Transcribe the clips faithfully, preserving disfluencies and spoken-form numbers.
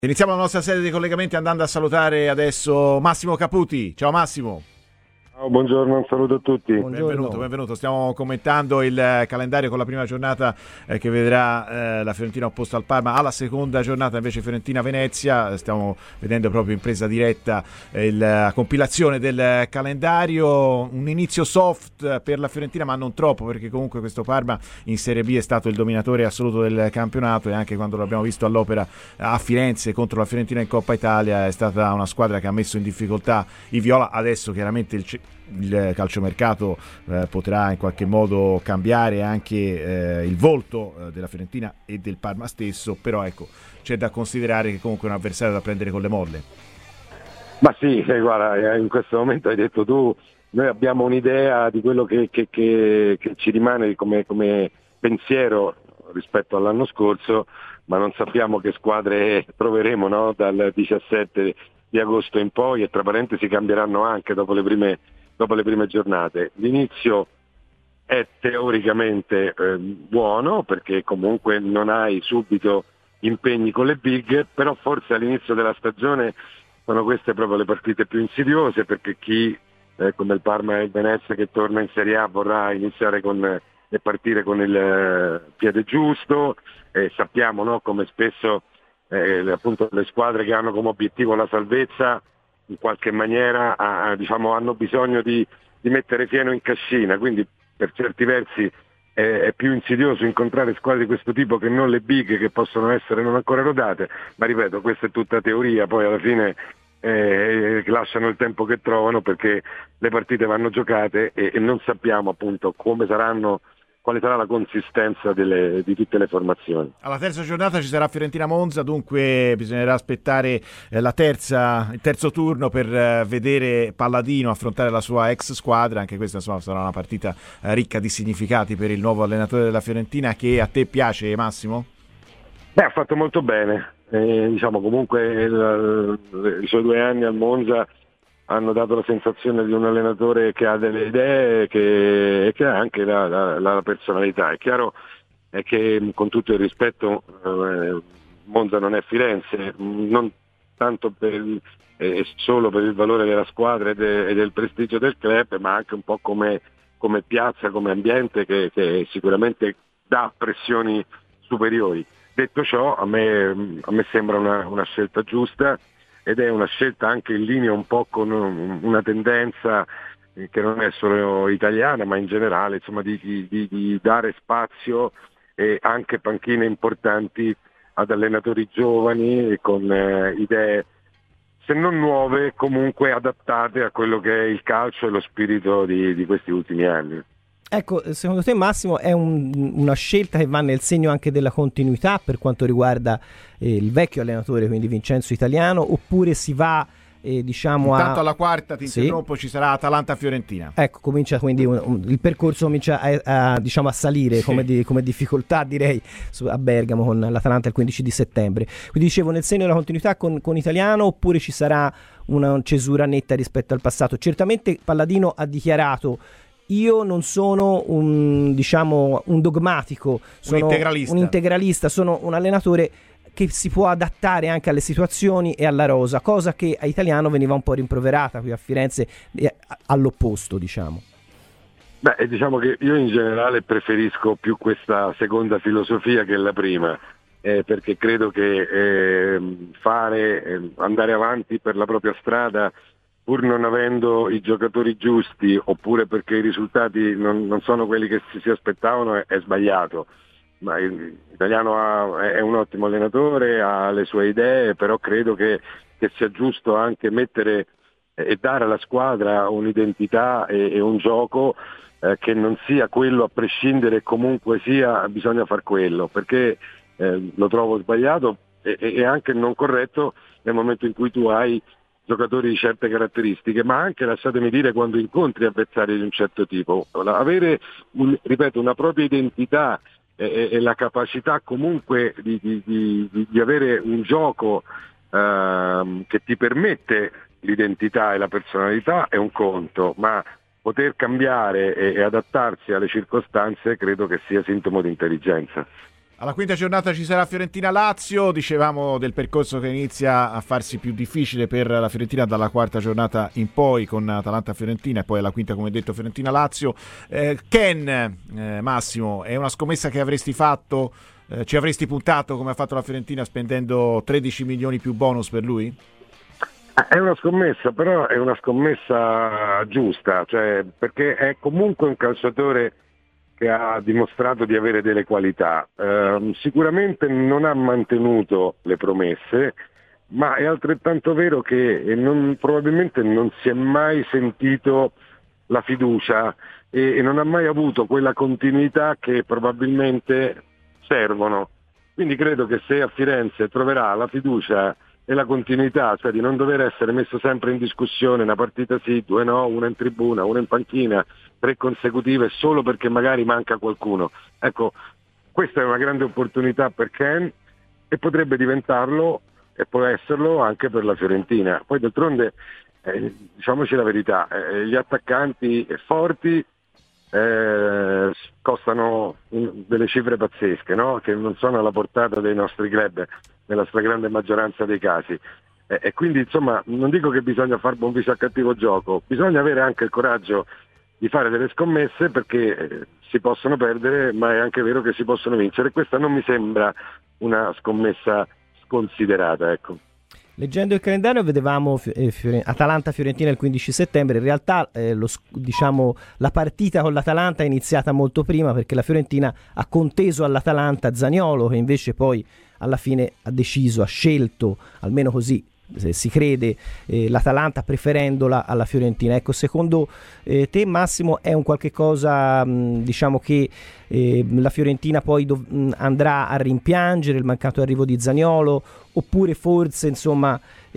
Iniziamo la nostra serie di collegamenti andando a salutare adesso Massimo Caputi. Ciao Massimo. Ciao, buongiorno, un saluto a tutti. Buongiorno. Benvenuto, benvenuto. Stiamo commentando il calendario con la prima giornata eh, che vedrà eh, la Fiorentina opposta al Parma, alla seconda giornata invece Fiorentina-Venezia. Stiamo vedendo proprio in presa diretta eh, il, la compilazione del calendario. Un inizio soft per la Fiorentina, ma non troppo, perché comunque questo Parma in Serie B è stato il dominatore assoluto del campionato, e anche quando l'abbiamo visto all'Opera a Firenze contro la Fiorentina in Coppa Italia è stata una squadra che ha messo in difficoltà i viola. Adesso chiaramente il il calciomercato eh, potrà in qualche modo cambiare anche eh, il volto eh, della Fiorentina e del Parma stesso, però ecco, c'è da considerare che comunque è un avversario da prendere con le molle. Ma sì, eh, guarda, in questo momento hai detto tu, noi abbiamo un'idea di quello che, che, che, che ci rimane come, come pensiero rispetto all'anno scorso, ma non sappiamo che squadre troveremo, no? Dal diciassette di agosto in poi, e tra parentesi cambieranno anche dopo le prime dopo le prime giornate. L'inizio è teoricamente eh, buono, perché comunque non hai subito impegni con le big, però forse all'inizio della stagione sono queste proprio le partite più insidiose, perché chi eh, come il Parma e il Venezia che torna in Serie A vorrà iniziare con eh, e partire con il eh, piede giusto, e sappiamo, no, come spesso eh, appunto le squadre che hanno come obiettivo la salvezza in qualche maniera ah, diciamo, hanno bisogno di, di mettere fieno in cascina, quindi per certi versi è, è più insidioso incontrare squadre di questo tipo che non le big, che possono essere non ancora rodate, ma ripeto, questa è tutta teoria, poi alla fine eh, lasciano il tempo che trovano, perché le partite vanno giocate e, e non sappiamo appunto come saranno, quale sarà la consistenza delle, di tutte le formazioni. Alla terza giornata ci sarà Fiorentina-Monza, dunque bisognerà aspettare eh, la terza, il terzo turno per eh, vedere Palladino affrontare la sua ex squadra. Anche questa insomma sarà una partita eh, ricca di significati per il nuovo allenatore della Fiorentina. Che a te piace, Massimo? Beh, ha fatto molto bene, eh, diciamo comunque il, il, i suoi due anni al Monza hanno dato la sensazione di un allenatore che ha delle idee che, e che ha anche la, la, la personalità. È chiaro è che, con tutto il rispetto, eh, Monza non è Firenze, non tanto per il, eh, solo per il valore della squadra e, de, e del prestigio del club, ma anche un po' come, come piazza, come ambiente che, che sicuramente dà pressioni superiori. Detto ciò, a me, a me sembra una, una scelta giusta, ed è una scelta anche in linea un po' con una tendenza che non è solo italiana, ma in generale, insomma, di, di, di dare spazio e anche panchine importanti ad allenatori giovani e con eh, idee, se non nuove, comunque adattate a quello che è il calcio e lo spirito di, di questi ultimi anni. Ecco, secondo te, Massimo, è un, una scelta che va nel segno anche della continuità per quanto riguarda eh, il vecchio allenatore, quindi Vincenzo Italiano, oppure si va eh, diciamo Intanto a... alla quarta ti sì. interrompo, ci sarà Atalanta-Fiorentina. Ecco, comincia quindi un, un, il percorso comincia a, a, diciamo, a salire, sì, come, di, come difficoltà, direi, su, a Bergamo con l'Atalanta il quindici di settembre. Quindi dicevo, nel segno della continuità con, con Italiano, oppure ci sarà una cesura netta rispetto al passato? Certamente Palladino ha dichiarato: io non sono un, diciamo, un dogmatico, sono un integralista. un integralista, sono un allenatore che si può adattare anche alle situazioni e alla rosa, cosa che a Italiano veniva un po' rimproverata qui a Firenze, all'opposto, diciamo. Beh, diciamo che io in generale preferisco più questa seconda filosofia che la prima, eh, perché credo che eh, fare, eh, andare avanti per la propria strada pur non avendo i giocatori giusti, oppure perché i risultati non, non sono quelli che si, si aspettavano, è, è sbagliato. Ma l'Italiano ha, è un ottimo allenatore, ha le sue idee, però credo che, che sia giusto anche mettere e dare alla squadra un'identità e, e un gioco eh, che non sia quello a prescindere, comunque sia bisogna far quello, perché eh, lo trovo sbagliato e, e anche non corretto nel momento in cui tu hai giocatori di certe caratteristiche, ma anche, lasciatemi dire, quando incontri avversari di un certo tipo. Avere, un, ripeto, una propria identità e, e la capacità comunque di, di, di, di avere un gioco ehm, che ti permette l'identità e la personalità è un conto, ma poter cambiare e, e adattarsi alle circostanze credo che sia sintomo di intelligenza. Alla quinta giornata ci sarà Fiorentina-Lazio, dicevamo del percorso che inizia a farsi più difficile per la Fiorentina dalla quarta giornata in poi con Atalanta-Fiorentina e poi alla quinta, come detto, Fiorentina-Lazio. Eh, Ken, eh, Massimo, è una scommessa che avresti fatto, eh, ci avresti puntato come ha fatto la Fiorentina spendendo tredici milioni più bonus per lui? È una scommessa, però è una scommessa giusta, cioè, perché è comunque un calciatore che ha dimostrato di avere delle qualità. Eh, sicuramente non ha mantenuto le promesse, ma è altrettanto vero che non, probabilmente non si è mai sentito la fiducia e, e non ha mai avuto quella continuità che probabilmente servono. Quindi credo che se a Firenze troverà la fiducia e la continuità, cioè di non dover essere messo sempre in discussione una partita sì, due no, una in tribuna, una in panchina, tre consecutive solo perché magari manca qualcuno. Ecco, questa è una grande opportunità per Ken e potrebbe diventarlo e può esserlo anche per la Fiorentina. Poi d'altronde, eh, diciamoci la verità, eh, gli attaccanti forti eh, costano delle cifre pazzesche, no? Che non sono alla portata dei nostri club nella stragrande maggioranza dei casi. E, e quindi insomma non dico che bisogna fare buon viso a cattivo gioco, bisogna avere anche il coraggio di fare delle scommesse perché eh, si possono perdere, ma è anche vero che si possono vincere. Questa non mi sembra una scommessa sconsiderata, ecco. Leggendo il calendario vedevamo eh, Fiore- Atalanta-Fiorentina il quindici settembre, in realtà eh, lo, diciamo, la partita con l'Atalanta è iniziata molto prima perché la Fiorentina ha conteso all'Atalanta Zaniolo, che invece poi alla fine ha deciso, ha scelto, almeno così se si crede, eh, l'Atalanta preferendola alla Fiorentina. Ecco, secondo eh, te Massimo è un qualche cosa mh, diciamo che eh, la Fiorentina poi dov- mh, andrà a rimpiangere il mancato arrivo di Zaniolo, oppure forse insomma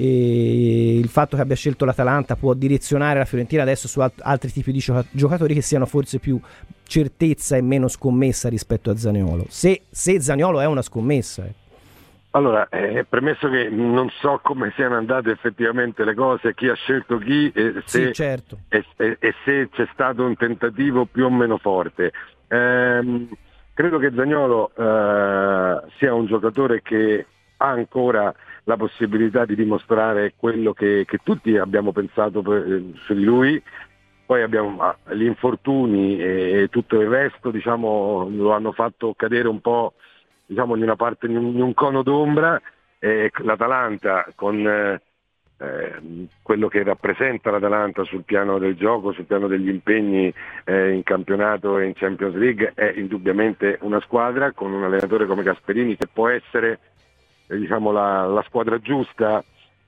eh, il fatto che abbia scelto l'Atalanta può direzionare la Fiorentina adesso su alt- altri tipi di gioca- giocatori che siano forse più certezza e meno scommessa rispetto a Zaniolo, se, se Zaniolo è una scommessa. eh. Allora, eh, premesso che non so come siano andate effettivamente le cose, chi ha scelto chi e se, Sì, certo. e, e, e se c'è stato un tentativo più o meno forte. Ehm, credo che Zaniolo eh, sia un giocatore che ha ancora la possibilità di dimostrare quello che, che tutti abbiamo pensato per, su di lui. Poi abbiamo ah, gli infortuni e, e tutto il resto, diciamo, lo hanno fatto cadere un po', diciamo, in una parte, in un, in un cono d'ombra. Eh, l'Atalanta con eh, eh, quello che rappresenta l'Atalanta sul piano del gioco, sul piano degli impegni eh, in campionato e in Champions League è indubbiamente una squadra con un allenatore come Gasperini che può essere eh, diciamo la, la squadra giusta.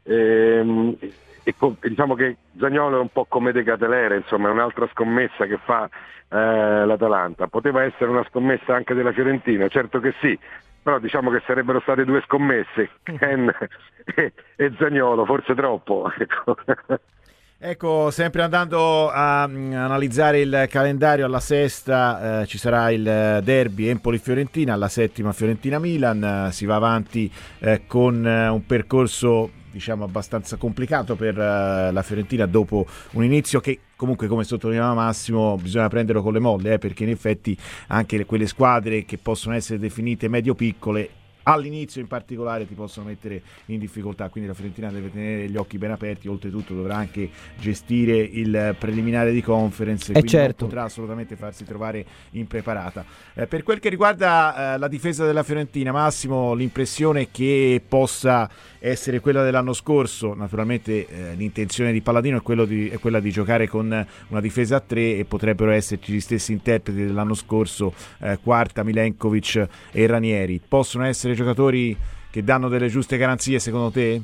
Ehm, e, e diciamo che Zaniolo è un po' come De Catelere, insomma è un'altra scommessa che fa eh, l'Atalanta. Poteva essere una scommessa anche della Fiorentina, certo che sì, però diciamo che sarebbero state due scommesse, Ken e, e Zaniolo, forse troppo. Ecco. Ecco, sempre andando a mh, analizzare il calendario, alla sesta eh, ci sarà il derby Empoli-Fiorentina, alla settima Fiorentina-Milan, eh, si va avanti eh, con eh, un percorso diciamo abbastanza complicato per uh, la Fiorentina dopo un inizio che comunque, come sottolineava Massimo, bisogna prenderlo con le molle eh, perché in effetti anche le, quelle squadre che possono essere definite medio-piccole all'inizio in particolare ti possono mettere in difficoltà, quindi la Fiorentina deve tenere gli occhi ben aperti, oltretutto dovrà anche gestire il preliminare di conference, quindi certo. non potrà assolutamente farsi trovare impreparata. Eh, per quel che riguarda eh, la difesa della Fiorentina, Massimo, l'impressione è che possa essere quella dell'anno scorso, naturalmente eh, l'intenzione di Palladino è, quello di, è quella di giocare con una difesa a tre e potrebbero esserci gli stessi interpreti dell'anno scorso, eh, Quarta, Milenkovic e Ranieri. Possono essere giocatori che danno delle giuste garanzie secondo te?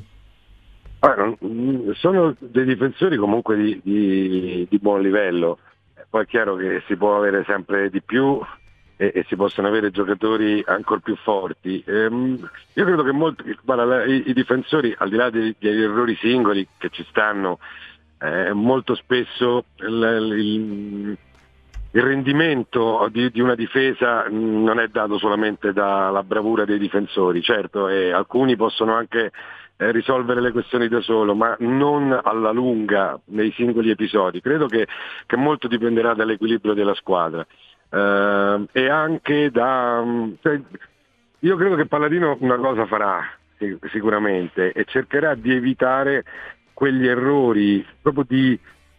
Ah, sono dei difensori comunque di, di, di buon livello, poi è chiaro che si può avere sempre di più e, e si possono avere giocatori ancora più forti. Ehm, io credo che molti, guarda, i, i difensori, al di là degli, degli errori singoli che ci stanno, eh, molto spesso il, il Il rendimento di, di una difesa non è dato solamente dalla bravura dei difensori, certo, e alcuni possono anche eh, risolvere le questioni da solo, ma non alla lunga nei singoli episodi. Credo che, che molto dipenderà dall'equilibrio della squadra eh, e anche da... Cioè, io credo che Palladino una cosa farà sicuramente e cercherà di evitare quegli errori proprio di,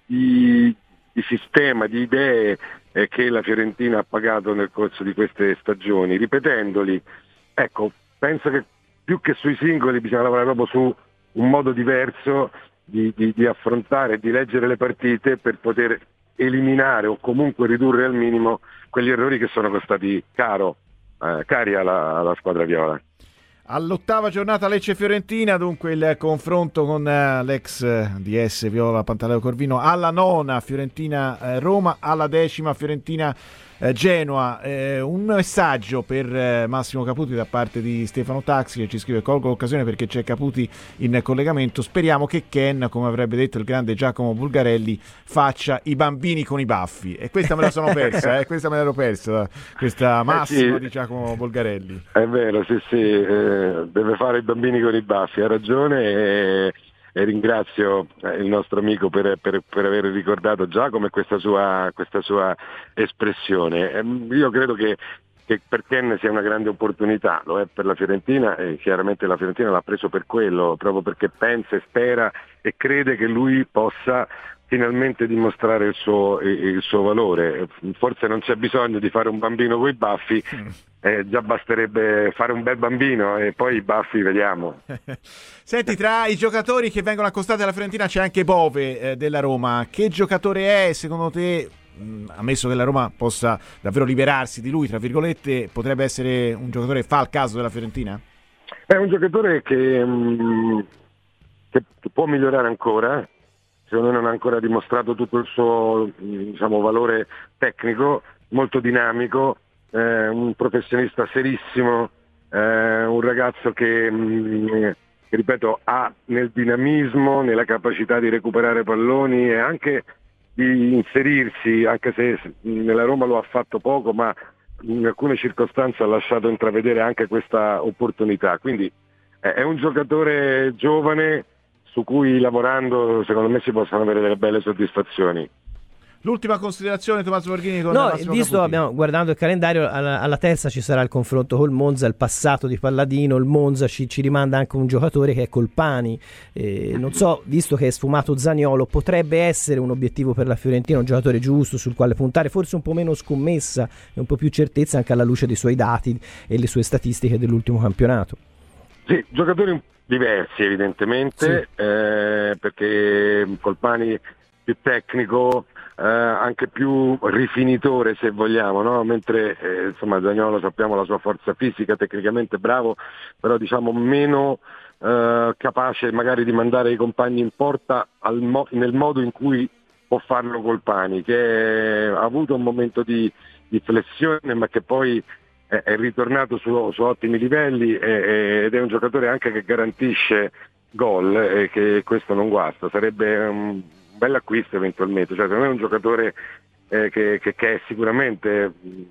di, di sistema, di idee eh, che la Fiorentina ha pagato nel corso di queste stagioni, ripetendoli. Ecco, penso che più che sui singoli bisogna lavorare proprio su un modo diverso di, di, di affrontare, di leggere le partite per poter eliminare o comunque ridurre al minimo quegli errori che sono costati caro, eh, cari alla, alla squadra viola. All'ottava giornata Lecce-Fiorentina, dunque il confronto con uh, l'ex D S Viola Pantaleo Corvino. Alla nona Fiorentina-Roma, alla decima Fiorentina-Genoa. Eh, un messaggio per eh, Massimo Caputi da parte di Stefano Taxi, che ci scrive: colgo l'occasione perché c'è Caputi in collegamento, speriamo che Ken, come avrebbe detto il grande Giacomo Bulgarelli, faccia i bambini con i baffi. E questa me la sono persa, eh? questa me l'ero persa, questa massima eh sì. di Giacomo Bulgarelli. È vero, sì sì, eh, deve fare i bambini con i baffi, ha ragione, e, e ringrazio il nostro amico per, per, per aver ricordato Giacomo e questa sua, questa sua espressione. Eh, io credo che che per Ken sia una grande opportunità, lo è per la Fiorentina e chiaramente la Fiorentina l'ha preso per quello, proprio perché pensa e spera e crede che lui possa finalmente dimostrare il suo, il suo valore. Forse non c'è bisogno di fare un bambino coi baffi, eh, già basterebbe fare un bel bambino e poi i baffi vediamo. Senti, tra i giocatori che vengono accostati alla Fiorentina c'è anche Bove eh, della Roma. Che giocatore è secondo te? Ammesso che la Roma possa davvero liberarsi di lui, tra virgolette, potrebbe essere un giocatore che fa il caso della Fiorentina? È un giocatore che, mh, che può migliorare ancora, secondo me non ha ancora dimostrato tutto il suo diciamo, valore tecnico, molto dinamico, eh, un professionista serissimo, eh, un ragazzo che, mh, che ripeto ha nel dinamismo, nella capacità di recuperare palloni e anche di inserirsi, anche se nella Roma lo ha fatto poco, ma in alcune circostanze ha lasciato intravedere anche questa opportunità. Quindi è un giocatore giovane su cui lavorando secondo me si possono avere delle belle soddisfazioni. L'ultima considerazione, Tommaso Borghini, con no, Massimo visto Caputi. Abbiamo guardando il calendario, alla, alla terza ci sarà il confronto col Monza, il passato di Palladino. Il Monza ci, ci rimanda anche un giocatore che è Colpani, eh, non so, visto che è sfumato Zaniolo, potrebbe essere un obiettivo per la Fiorentina, un giocatore giusto sul quale puntare, forse un po' meno scommessa e un po' più certezza anche alla luce dei suoi dati e le sue statistiche dell'ultimo campionato. Sì, giocatori diversi evidentemente, sì. eh, perché Colpani più tecnico, eh, anche più rifinitore se vogliamo, no? Mentre eh, insomma Zaniolo sappiamo la sua forza fisica, tecnicamente bravo, però diciamo meno eh, capace magari di mandare i compagni in porta al mo- nel modo in cui può farlo Colpani, che ha avuto un momento di, di flessione ma che poi è, è ritornato su, su ottimi livelli e, ed è un giocatore anche che garantisce gol e che questo non guasta, sarebbe un bello acquisto eventualmente, cioè secondo me è un giocatore eh, che, che, che è sicuramente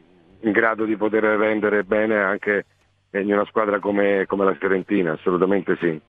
in grado di poter rendere bene anche in una squadra come, come la Fiorentina, assolutamente sì.